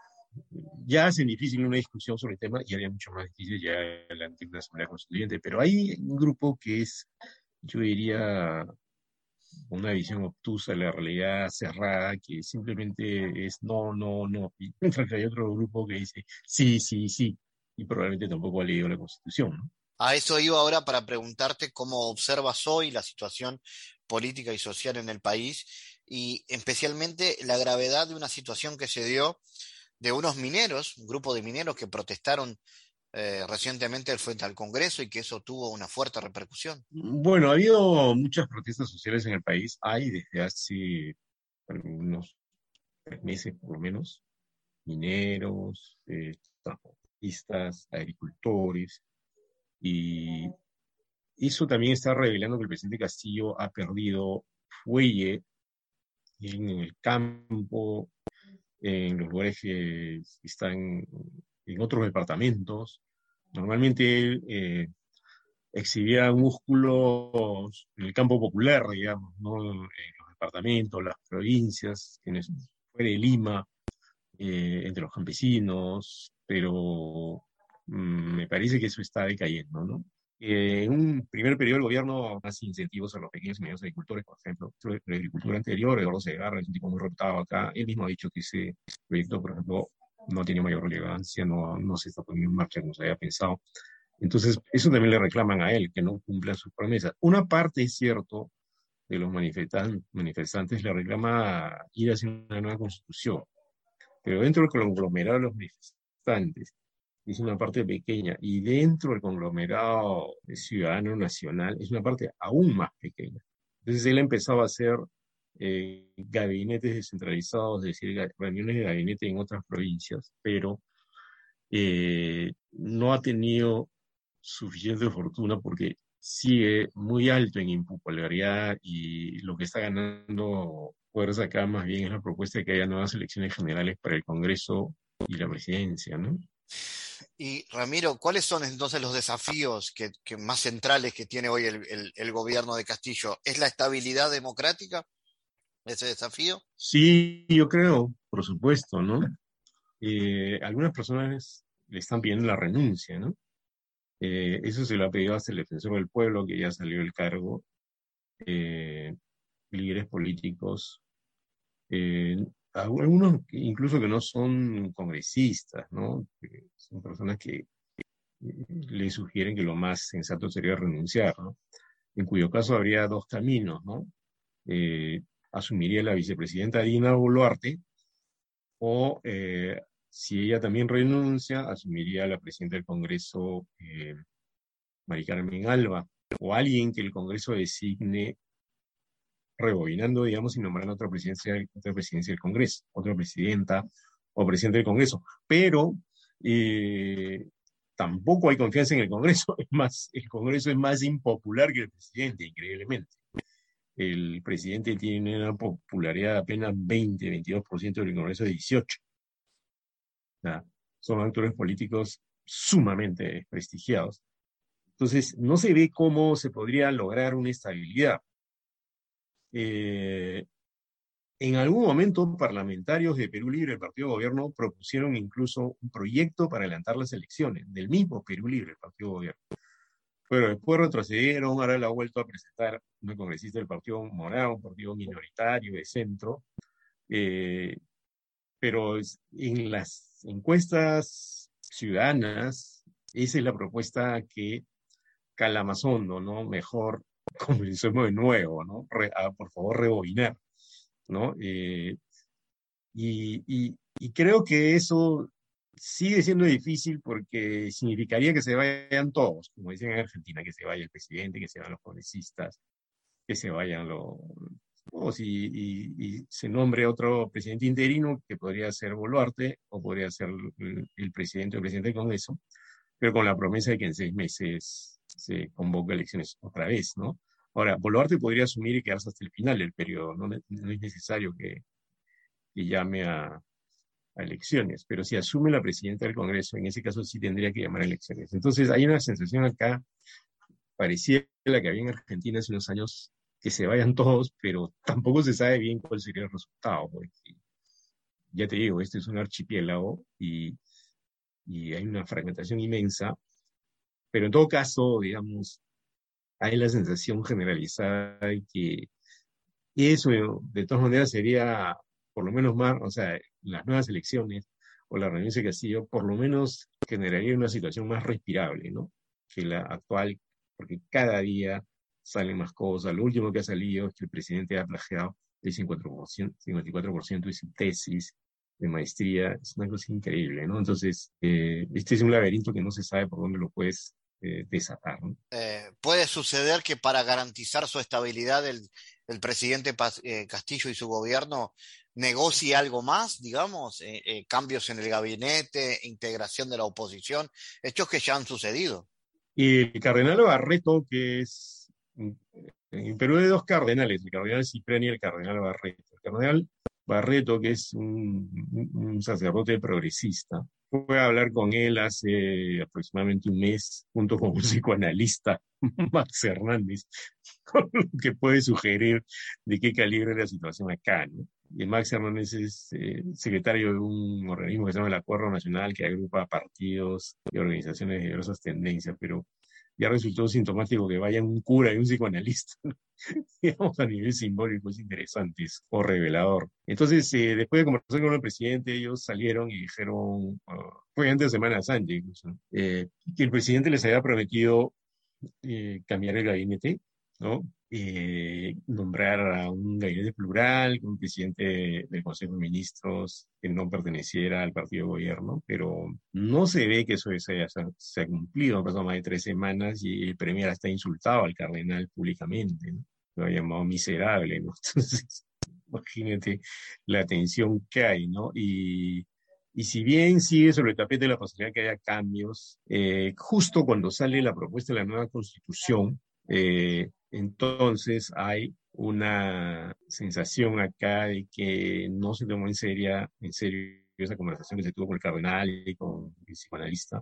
ya hacen difícil una discusión sobre el tema y haría mucho más difícil ya adelante una asamblea constituyente. Pero hay un grupo que es, yo diría, una visión obtusa de la realidad cerrada, que simplemente es no, no, no. Y mientras que hay otro grupo que dice sí, sí, sí, y probablemente tampoco ha leído la Constitución, ¿no? A eso iba ahora para preguntarte cómo observas hoy la situación política y social en el país y especialmente la gravedad de una situación que se dio de unos mineros, un grupo de mineros que protestaron eh, recientemente frente al Congreso y que eso tuvo una fuerte repercusión. Bueno, ha habido muchas protestas sociales en el país, hay desde hace unos tres meses por lo menos, mineros, eh, transportistas, agricultores, y eso también está revelando que el presidente Castillo ha perdido fuelle en el campo, en los lugares que están en otros departamentos. Normalmente él eh, exhibía músculos en el campo popular, digamos, ¿no? En los departamentos, las provincias, en eso, fuera de Lima, eh, entre los campesinos, pero mmm, me parece que eso está decayendo, ¿no? Eh, en un primer periodo del gobierno, más incentivos a los pequeños y medianos agricultores, por ejemplo. La agricultura anterior, Eduardo Segarra, es un tipo muy reputado acá. Él mismo ha dicho que ese proyecto, por ejemplo, no tiene mayor relevancia, no, no se está poniendo en marcha como se había pensado. Entonces, eso también le reclaman a él, que no cumpla sus promesas. Una parte, es cierto, de los manifestan- manifestantes le reclama ir hacia una nueva constitución, pero dentro del conglomerado de los manifestantes, es una parte pequeña, y dentro del conglomerado ciudadano nacional es una parte aún más pequeña. Entonces él empezaba a hacer eh, gabinetes descentralizados, es decir, reuniones de gabinete en otras provincias, pero eh, no ha tenido suficiente fortuna porque sigue muy alto en impopularidad y lo que está ganando fuerza acá más bien es la propuesta de que haya nuevas elecciones generales para el Congreso y la presidencia, ¿no? Y Ramiro, ¿cuáles son entonces los desafíos que, que más centrales que tiene hoy el, el, el gobierno de Castillo? ¿Es la estabilidad democrática ese desafío? Sí, yo creo, por supuesto, ¿no? Eh, algunas personas le están pidiendo la renuncia, ¿no? Eh, eso se lo ha pedido hasta el defensor del pueblo, que ya salió del cargo, eh, líderes políticos, eh, algunos incluso que no son congresistas, ¿no? Que son personas que le sugieren que lo más sensato sería renunciar, ¿no? En cuyo caso habría dos caminos, ¿no? Eh, asumiría la vicepresidenta Dina Boluarte, o eh, si ella también renuncia, asumiría la presidenta del Congreso, eh, Mari Carmen Alba, o alguien que el Congreso designe, rebobinando, digamos, y nombrando otra presidencia, otra presidencia del Congreso, otra presidenta o presidente del Congreso. Pero eh, tampoco hay confianza en el Congreso. Es más, el Congreso es más impopular que el presidente, increíblemente. El presidente tiene una popularidad de apenas veinte, veintidós por ciento del Congreso de dieciocho. O sea, son actores políticos sumamente desprestigiados. Entonces, no se ve cómo se podría lograr una estabilidad. Eh, en algún momento, parlamentarios de Perú Libre, el partido de gobierno, propusieron incluso un proyecto para adelantar las elecciones, del mismo Perú Libre, el partido de gobierno. Pero después retrocedieron, ahora la ha vuelto a presentar una congresista del Partido Morado, un partido minoritario de centro. Eh, pero en las encuestas ciudadanas, esa es la propuesta que cala más hondo, ¿no? Mejor comencemos de nuevo, ¿no? Re, a, por favor, rebobinar, ¿no? Eh, y, y, y creo que eso sigue siendo difícil porque significaría que se vayan todos, como dicen en Argentina, que se vaya el presidente, que se vayan los congresistas, que se vayan los, o si y, y se nombre otro presidente interino, que podría ser Boluarte, o podría ser el, el presidente o el presidente del Congreso, pero con la promesa de que en seis meses se convoca elecciones otra vez, ¿no? Ahora, Boluarte podría asumir y quedarse hasta el final del periodo, no, no es necesario que, que llame a, a elecciones, pero si asume la presidenta del Congreso, en ese caso sí tendría que llamar a elecciones. Entonces hay una sensación acá, parecía la que había en Argentina hace unos años, que se vayan todos, pero tampoco se sabe bien cuál sería el resultado, porque ya te digo, este es un archipiélago y, y hay una fragmentación inmensa, pero en todo caso, digamos, hay la sensación generalizada de que eso de todas maneras sería, por lo menos más, o sea, las nuevas elecciones o la renuncia de Castillo, por lo menos generaría una situación más respirable, ¿no? Que la actual, porque cada día salen más cosas. Lo último que ha salido es que el presidente ha plagiado el cincuenta por ciento, cincuenta y cuatro por ciento de su tesis de maestría. Es una cosa increíble, ¿no? Entonces, eh, este es un laberinto que no se sabe por dónde lo puedes eh, desatar, ¿no? Eh, puede suceder que para garantizar su estabilidad el, el presidente Paz, eh, Castillo y su gobierno negocie algo más, digamos, eh, eh, cambios en el gabinete, integración de la oposición, hechos que ya han sucedido. Y el cardenal Barreto, que es... En Perú hay dos cardenales, el cardenal Cipriani y el cardenal Barreto. El cardenal Barreto, que es un, un sacerdote progresista, fue a hablar con él hace aproximadamente un mes, junto con un psicoanalista, Max Hernández, con lo que puede sugerir de qué calibre es la situación acá, ¿no? Y Max Hernández es eh, secretario de un organismo que se llama el Acuerdo Nacional, que agrupa partidos y organizaciones de diversas tendencias, pero ya resultó sintomático que vayan un cura y un psicoanalista, ¿no? Digamos, a nivel simbólico es interesante o revelador. Entonces, eh, después de conversar con el presidente, ellos salieron y dijeron, uh, fue antes de Semana Santa incluso, eh, que el presidente les había prometido eh, cambiar el gabinete, ¿no? Eh, nombrar a un gabinete plural, un presidente del Consejo de Ministros que no perteneciera al partido de gobierno, pero no se ve que eso se haya, se ha cumplido. Han pasado más de tres semanas y el premier hasta insultado al cardenal públicamente, ¿no? Lo ha llamado miserable, ¿no? Entonces, imagínate la tensión que hay, ¿no? Y Y si bien sigue sobre el tapete la posibilidad de que haya cambios, eh, justo cuando sale la propuesta de la nueva constitución, eh, entonces hay una sensación acá de que no se tomó en serio, en serio esa conversación que se tuvo con el cardenal y con el psicoanalista,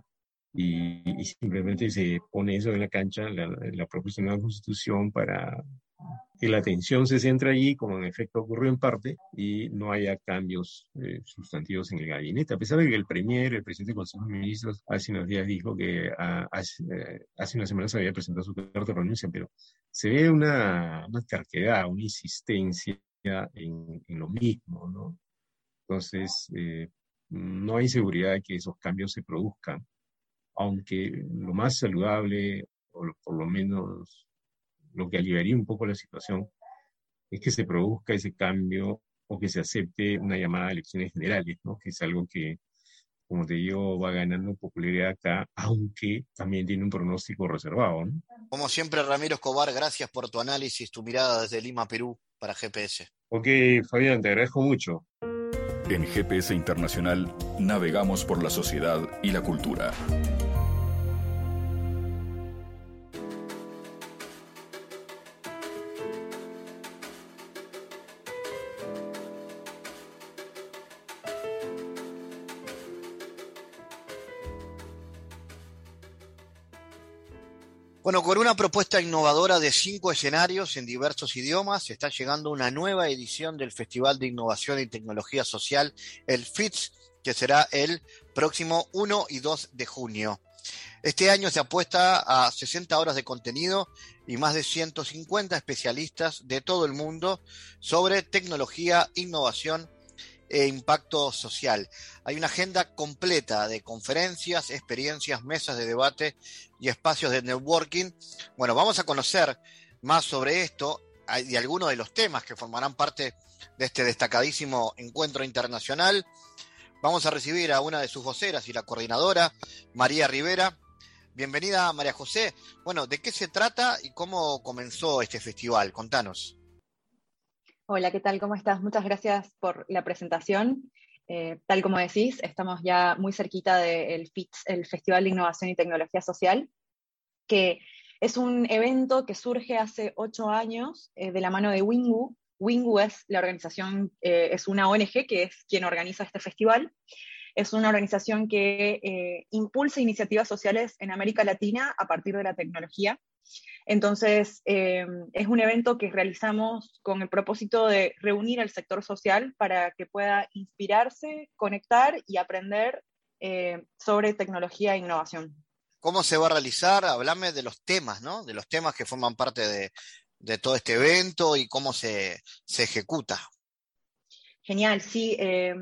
y, y simplemente se pone eso en la cancha, la, la propuesta de nueva constitución, para que la atención se centre allí, como en efecto ocurrió en parte, y no haya cambios eh, sustantivos en el gabinete. A pesar de que el premier, el presidente del Consejo de Ministros, hace unos días dijo que a, hace, eh, hace unas semanas había presentado su carta de renuncia, pero se ve una, una terquedad, una insistencia en, en lo mismo, ¿no? Entonces, eh, no hay seguridad de que esos cambios se produzcan, aunque lo más saludable, o por lo menos lo que aliviaría un poco la situación, es que se produzca ese cambio o que se acepte una llamada a elecciones generales, ¿no? Que es algo que, como te digo, va ganando popularidad acá, aunque también tiene un pronóstico reservado, ¿no? Como siempre, Ramiro Escobar, gracias por tu análisis, tu mirada desde Lima, Perú, para G P S. Ok, Fabián, te agradezco mucho. En G P S Internacional navegamos por la sociedad y la cultura. Bueno, con una propuesta innovadora de cinco escenarios en diversos idiomas, está llegando una nueva edición del Festival de Innovación y Tecnología Social, el F I T S, que será el próximo uno y dos de junio. Este año se apuesta a sesenta horas de contenido y más de ciento cincuenta especialistas de todo el mundo sobre tecnología, innovación e impacto social. Hay una agenda completa de conferencias, experiencias, mesas de debate y espacios de networking. Bueno, vamos a conocer más sobre esto y algunos de los temas que formarán parte de este destacadísimo encuentro internacional. Vamos a recibir a una de sus voceras y la coordinadora, María Rivera. Bienvenida, María José. Bueno, ¿de qué se trata y cómo comenzó este festival? Contanos. Hola, ¿qué tal? ¿Cómo estás? Muchas gracias por la presentación. Eh, tal como decís, estamos ya muy cerquita del F I T S, el Festival de Innovación y Tecnología Social, que es un evento que surge hace ocho años eh, de la mano de Wingu. Wingu es la organización, eh, es una O N G que es quien organiza este festival. Es una organización que eh, impulsa iniciativas sociales en América Latina a partir de la tecnología. Entonces, eh, es un evento que realizamos con el propósito de reunir al sector social para que pueda inspirarse, conectar y aprender eh, sobre tecnología e innovación. ¿Cómo se va a realizar? Háblame de los temas, ¿no? De los temas que forman parte de, de todo este evento y cómo se, se ejecuta. Genial, sí. Eh,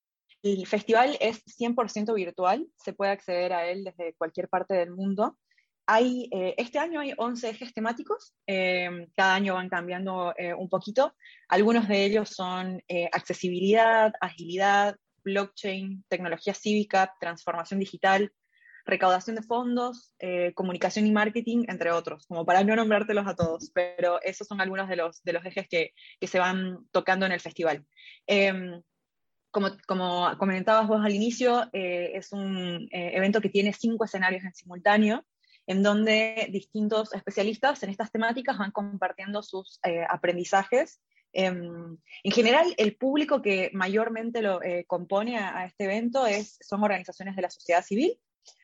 el festival es cien por ciento virtual, se puede acceder a él desde cualquier parte del mundo. Hay, eh, este año hay once ejes temáticos, eh, cada año van cambiando eh, un poquito. Algunos de ellos son eh, accesibilidad, agilidad, blockchain, tecnología cívica, transformación digital, recaudación de fondos, eh, comunicación y marketing, entre otros, como para no nombrártelos a todos, pero esos son algunos de los, de los ejes que, que se van tocando en el festival. Eh, como, como comentabas vos al inicio, eh, es un eh, evento que tiene cinco escenarios en simultáneo, en donde distintos especialistas en estas temáticas van compartiendo sus eh, aprendizajes. Eh, en general, el público que mayormente lo eh, compone a, a este evento es, son organizaciones de la sociedad civil,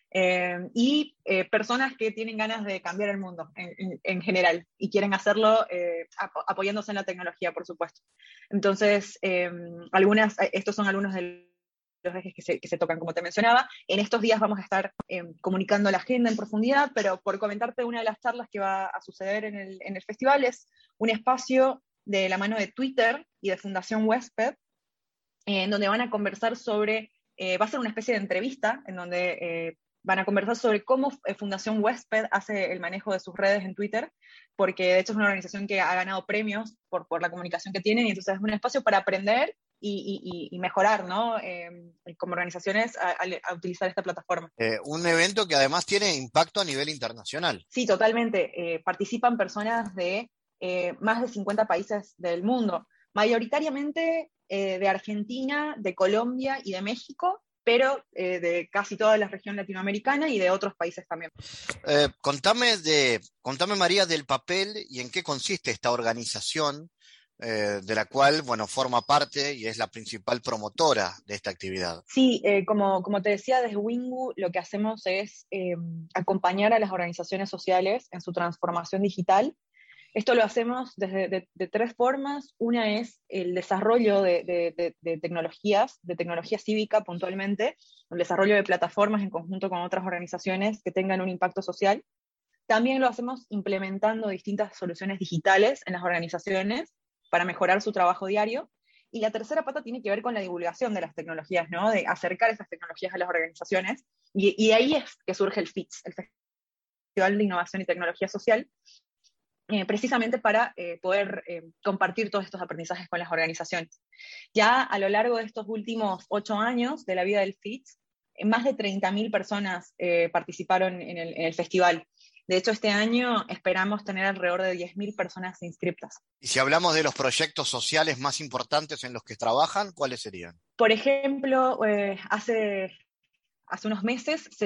Eh, y eh, personas que tienen ganas de cambiar el mundo en, en, en general y quieren hacerlo eh, ap apoyándose en la tecnología, por supuesto. Entonces, eh, algunas, estos son algunos de los ejes que se, que se tocan, como te mencionaba. En estos días vamos a estar eh, comunicando la agenda en profundidad, pero por comentarte, una de las charlas que va a suceder en el, en el festival es un espacio de la mano de Twitter y de Fundación Huésped, eh, en donde van a conversar sobre, eh, va a ser una especie de entrevista, en donde eh, van a conversar sobre cómo Fundación Huésped hace el manejo de sus redes en Twitter, porque de hecho es una organización que ha ganado premios por, por la comunicación que tienen, y entonces es un espacio para aprender y, y, y mejorar, ¿no? Eh, como organizaciones a, a utilizar esta plataforma. Eh, un evento que además tiene impacto a nivel internacional. Sí, totalmente. Eh, participan personas de eh, más de cincuenta países del mundo, mayoritariamente eh, de Argentina, de Colombia y de México, pero eh, de casi toda la región latinoamericana y de otros países también. Eh, contame, de, contame, María, del papel y en qué consiste esta organización eh, de la cual, bueno, forma parte y es la principal promotora de esta actividad. Sí, eh, como, como te decía, desde Wingu lo que hacemos es eh, acompañar a las organizaciones sociales en su transformación digital. Esto lo hacemos desde de, de tres formas. Una es el desarrollo de, de, de, de tecnologías, de tecnología cívica puntualmente, el desarrollo de plataformas en conjunto con otras organizaciones que tengan un impacto social. También lo hacemos implementando distintas soluciones digitales en las organizaciones para mejorar su trabajo diario. Y la tercera pata tiene que ver con la divulgación de las tecnologías, ¿no? De acercar esas tecnologías a las organizaciones. Y, y de ahí es que surge el F I T S, el Festival de Innovación y Tecnología Social, Eh, precisamente para eh, poder eh, compartir todos estos aprendizajes con las organizaciones. Ya a lo largo de estos últimos ocho años de la vida del F I T S, eh, más de treinta mil personas eh, participaron en el, en el festival. De hecho, este año esperamos tener alrededor de diez mil personas inscriptas. Y si hablamos de los proyectos sociales más importantes en los que trabajan, ¿cuáles serían? Por ejemplo, eh, hace, hace unos meses se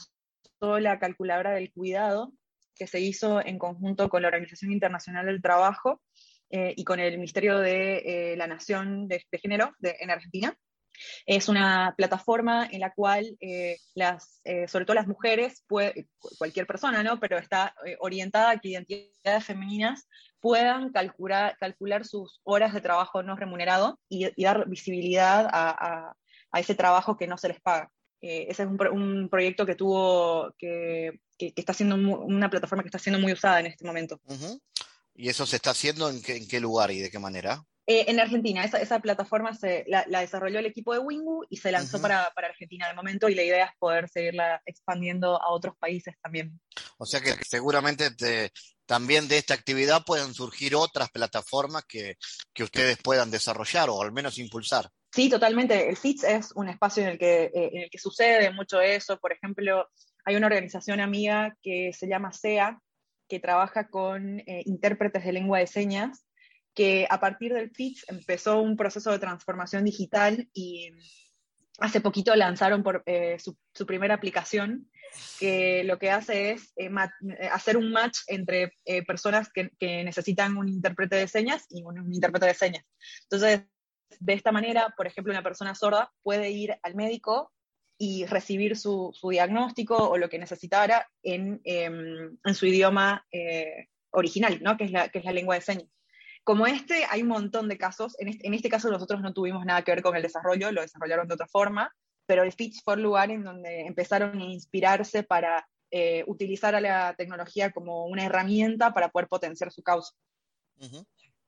lanzó la calculadora del cuidado, que se hizo en conjunto con la Organización Internacional del Trabajo eh, y con el Ministerio de eh, la Nación de, de Género de, en Argentina. Es una plataforma en la cual eh, las, eh, sobre todo las mujeres, puede, cualquier persona, ¿no? Pero está eh, orientada a que identidades femeninas puedan calcular, calcular sus horas de trabajo no remunerado y, y dar visibilidad a, a, a ese trabajo que no se les paga. Eh, ese es un, un proyecto que tuvo, que, que, que está siendo muy, una plataforma que está siendo muy usada en este momento. Uh-huh. ¿Y eso se está haciendo en qué, en qué lugar y de qué manera? Eh, en Argentina, esa, esa plataforma se, la, la desarrolló el equipo de Wingu y se lanzó uh-huh. para, para Argentina de momento, y la idea es poder seguirla expandiendo a otros países también. O sea que seguramente te, también de esta actividad pueden surgir otras plataformas que, que ustedes puedan desarrollar o al menos impulsar. Sí, totalmente. El F I T S es un espacio en el que, eh, en el que sucede mucho eso. Por ejemplo, hay una organización amiga que se llama S E A, que trabaja con eh, intérpretes de lengua de señas, que a partir del Fitch empezó un proceso de transformación digital y hace poquito lanzaron por, eh, su, su primera aplicación, que lo que hace es eh, hacer un match entre eh, personas que, que necesitan un intérprete de señas y un, un intérprete de señas. Entonces, de esta manera, por ejemplo, una persona sorda puede ir al médico y recibir su, su diagnóstico o lo que necesitara en, eh, en su idioma eh, original, ¿no? que, es la, que es la lengua de señas. Como este, hay un montón de casos. En este, en este caso nosotros no tuvimos nada que ver con el desarrollo, lo desarrollaron de otra forma, pero el Fitch fue el lugar en donde empezaron a inspirarse para eh, utilizar a la tecnología como una herramienta para poder potenciar su causa. Uh-huh.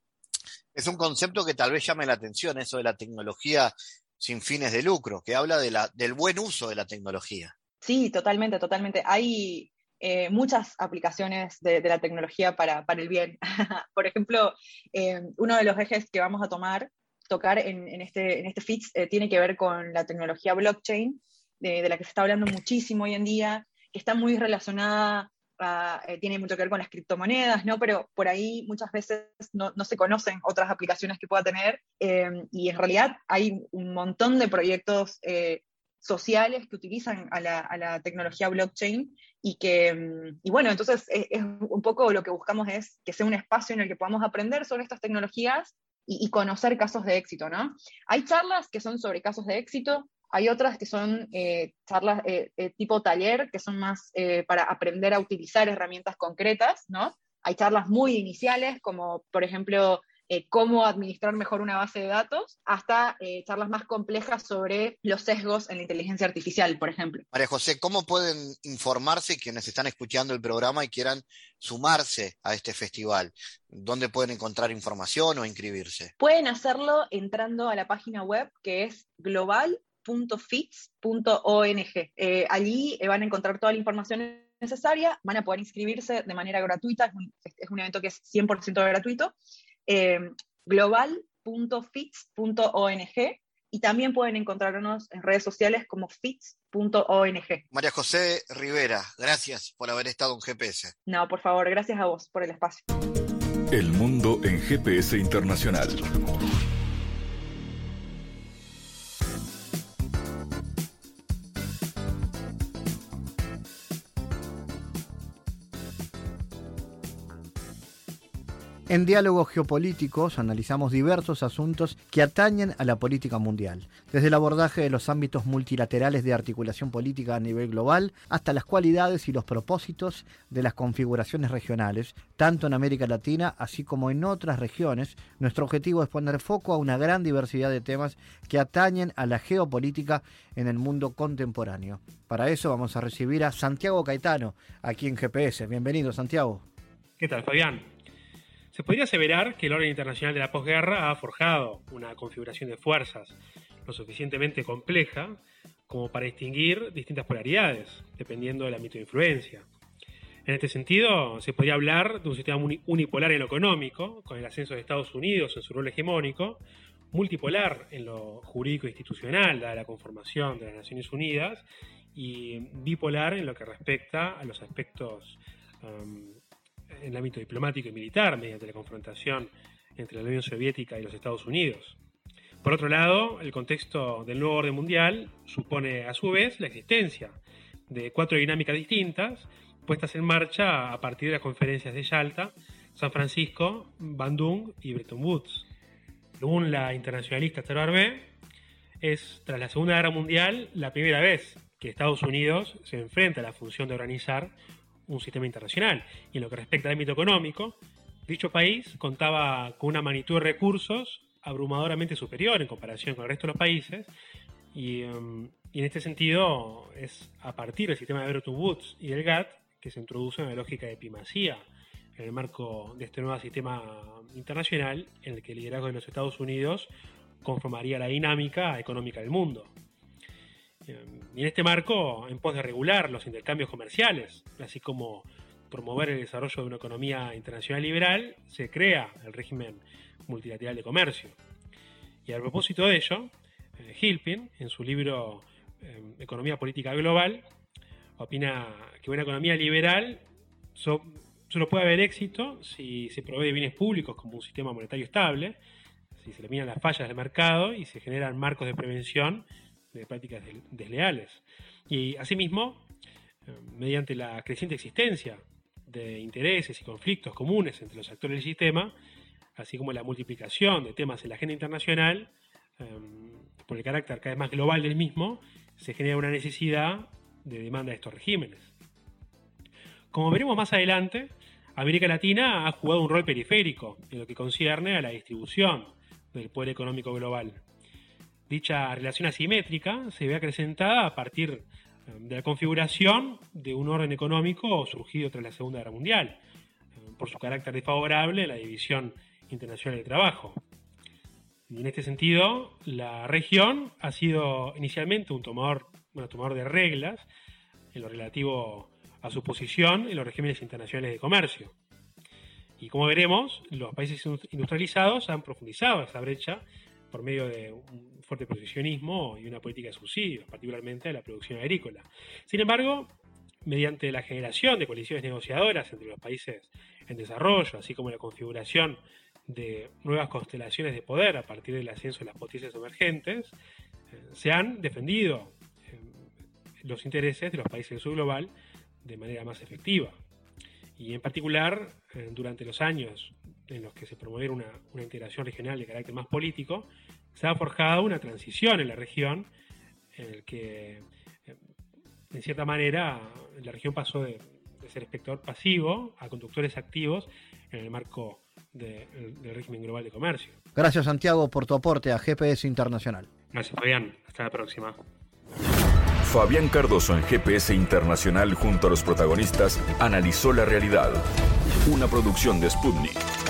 Es un concepto que tal vez llame la atención, eso de la tecnología sin fines de lucro, que habla de la, del buen uso de la tecnología. Sí, totalmente, totalmente. Hay eh, muchas aplicaciones de, de la tecnología para, para el bien. Por ejemplo, eh, uno de los ejes que vamos a tomar, tocar en, en este, en este Fitch eh, tiene que ver con la tecnología blockchain, de, de la que se está hablando muchísimo hoy en día, que está muy relacionada a, eh, tiene mucho que ver con las criptomonedas, ¿no? Pero por ahí muchas veces no, no se conocen otras aplicaciones que pueda tener, eh, y en realidad hay un montón de proyectos eh, sociales que utilizan a la, a la tecnología blockchain y que, y bueno, entonces es, es un poco lo que buscamos es que sea un espacio en el que podamos aprender sobre estas tecnologías y, y conocer casos de éxito, ¿no? Hay charlas que son sobre casos de éxito, hay otras que son eh, charlas eh, eh, tipo taller, que son más eh, para aprender a utilizar herramientas concretas, ¿no? Hay charlas muy iniciales, como por ejemplo, eh, cómo administrar mejor una base de datos, hasta eh, charlas más complejas sobre los sesgos en la inteligencia artificial, por ejemplo. María José, ¿cómo pueden informarse quienes están escuchando el programa y quieran sumarse a este festival? ¿Dónde pueden encontrar información o inscribirse? Pueden hacerlo entrando a la página web, que es global punto fitch punto org. Eh, allí eh, van a encontrar toda la información necesaria, van a poder inscribirse de manera gratuita, es un, es un evento que es cien por ciento gratuito, eh, global punto fitch punto org, y también pueden encontrarnos en redes sociales como fitch punto org. María José Rivera, gracias por haber estado en G P S. No, por favor, gracias a vos por el espacio. El mundo en G P S Internacional. En Diálogos Geopolíticos analizamos diversos asuntos que atañen a la política mundial, desde el abordaje de los ámbitos multilaterales de articulación política a nivel global hasta las cualidades y los propósitos de las configuraciones regionales, tanto en América Latina así como en otras regiones. Nuestro objetivo es poner foco a una gran diversidad de temas que atañen a la geopolítica en el mundo contemporáneo. Para eso vamos a recibir a Santiago Caetano, aquí en G P S. Bienvenido, Santiago. ¿Qué tal, Fabián? Se podría aseverar que el orden internacional de la posguerra ha forjado una configuración de fuerzas lo suficientemente compleja como para distinguir distintas polaridades, dependiendo del ámbito de influencia. En este sentido, se podría hablar de un sistema unipolar en lo económico, con el ascenso de Estados Unidos en su rol hegemónico, multipolar en lo jurídico e institucional, dada la conformación de las Naciones Unidas, y bipolar en lo que respecta a los aspectos um, en el ámbito diplomático y militar, mediante la confrontación entre la Unión Soviética y los Estados Unidos. Por otro lado, el contexto del nuevo orden mundial supone a su vez la existencia de cuatro dinámicas distintas puestas en marcha a partir de las conferencias de Yalta, San Francisco, Bandung y Bretton Woods. Según la internacionalista Esther Barbé, es tras la Segunda Guerra Mundial la primera vez que Estados Unidos se enfrenta a la función de organizar un sistema internacional. Y en lo que respecta al ámbito económico, dicho país contaba con una magnitud de recursos abrumadoramente superior en comparación con el resto de los países, y, um, y en este sentido es a partir del sistema de Bretton Woods y del G A T T que se introduce una lógica de primacía en el marco de este nuevo sistema internacional en el que el liderazgo de los Estados Unidos conformaría la dinámica económica del mundo. Y en este marco, en pos de regular los intercambios comerciales, así como promover el desarrollo de una economía internacional liberal, se crea el régimen multilateral de comercio. Y a propósito de ello, eh, Hilpin, en su libro eh, Economía Política Global, opina que una economía liberal so, solo puede haber éxito si se provee de bienes públicos como un sistema monetario estable, si se eliminan las fallas del mercado y se generan marcos de prevención de prácticas desleales. Y asimismo, mediante la creciente existencia de intereses y conflictos comunes entre los actores del sistema, así como la multiplicación de temas en la agenda internacional, por el carácter cada vez más global del mismo, se genera una necesidad de demanda de estos regímenes. Como veremos más adelante, América Latina ha jugado un rol periférico en lo que concierne a la distribución del poder económico global. Dicha relación asimétrica se ve acrecentada a partir de la configuración de un orden económico surgido tras la Segunda Guerra Mundial, por su carácter desfavorable en la división internacional de trabajo. Y en este sentido, la región ha sido inicialmente un tomador, bueno, tomador de reglas en lo relativo a su posición en los regímenes internacionales de comercio. Y como veremos, los países industrializados han profundizado esa brecha por medio de un fuerte proteccionismo y una política de subsidios, particularmente de la producción agrícola. Sin embargo, mediante la generación de coaliciones negociadoras entre los países en desarrollo, así como la configuración de nuevas constelaciones de poder a partir del ascenso de las potencias emergentes, eh, se han defendido eh, los intereses de los países del sur global de manera más efectiva. Y en particular, eh, durante los años en los que se promovieron una, una integración regional de carácter más político, se ha forjado una transición en la región en el que, eh, en cierta manera, la región pasó de, de ser espectador pasivo a conductores activos en el marco de, el, del régimen global de comercio. Gracias, Santiago, por tu aporte a G P S Internacional. Gracias, Fabián. Hasta la próxima. Fabián Cardoso en G P S Internacional junto a los protagonistas analizó la realidad. Una producción de Sputnik.